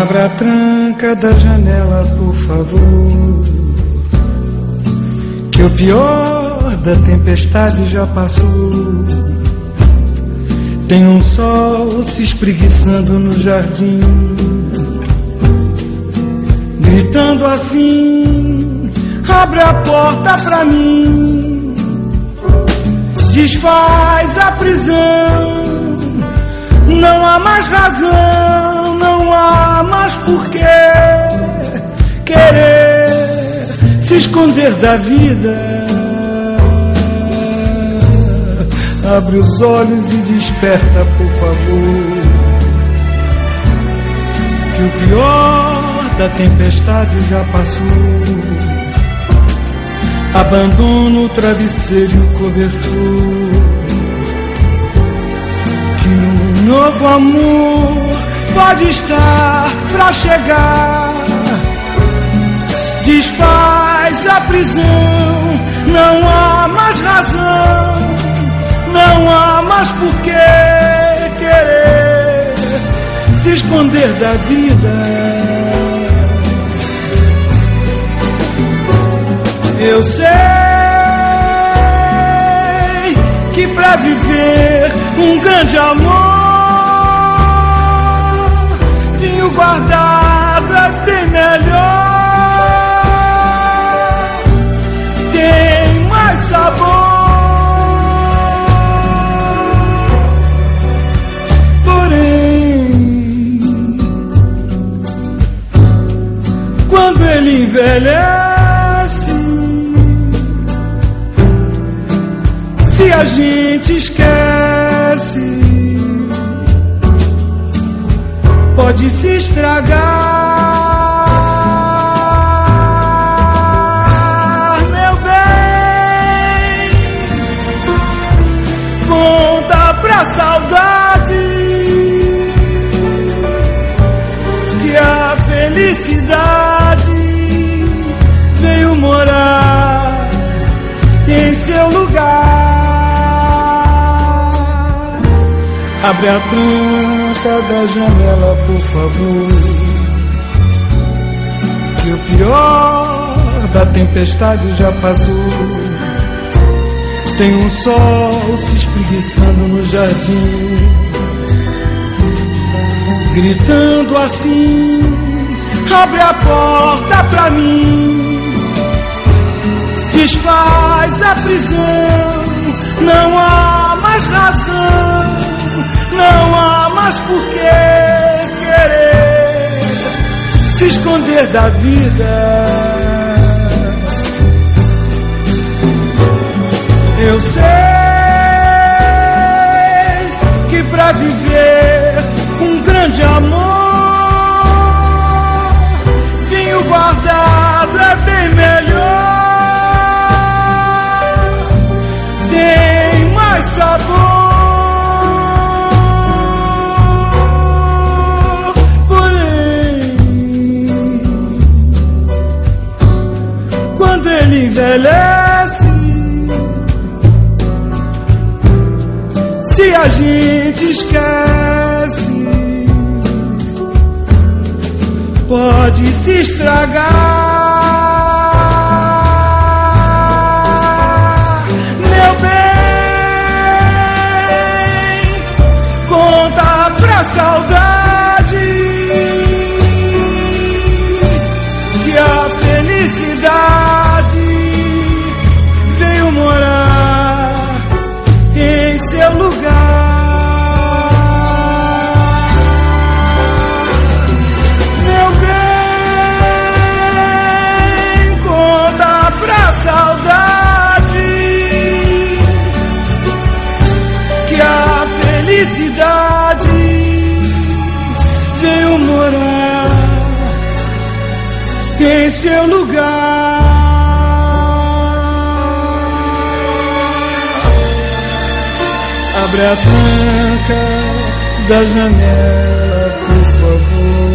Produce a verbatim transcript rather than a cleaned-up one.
Abra a tranca da janela, por favor, que o pior da tempestade já passou. Tem um sol se espreguiçando no jardim, gritando assim: abre a porta pra mim. Desfaz a prisão, não há mais razão, não há mais porquê querer se esconder da vida. Abre os olhos e desperta, por favor, que o pior da tempestade já passou. Abandona o travesseiro e o cobertor, que um novo amor pode estar pra chegar. Desfaz a prisão, não há mais razão, não há mais por que querer se esconder da vida. Eu sei que pra viver um grande amor, vinho guardado é bem melhor, tem mais sabor. Porém, quando ele envelhece, se a gente esquece, pode se estragar, meu bem. Conta pra saudade que a felicidade veio morar em seu lugar. Abre a tranca da janela, por favor, que o pior da tempestade já passou. Tem um sol se espreguiçando no jardim, gritando assim: abre a porta pra mim. Desfaz a prisão, não há mais razão, não há mais por que querer se esconder da vida. Eu sei que pra viver um grande amor, vinho guardado é bem melhor, tem mais sabor. Ele envelhece, se a gente esquece, pode se estragar, meu bem. Conta pra saudade que a felicidade veio morar em seu lugar. Meu bem, conta pra saudade que a felicidade veio morar em seu lugar. Abre a tranca da janela, por favor,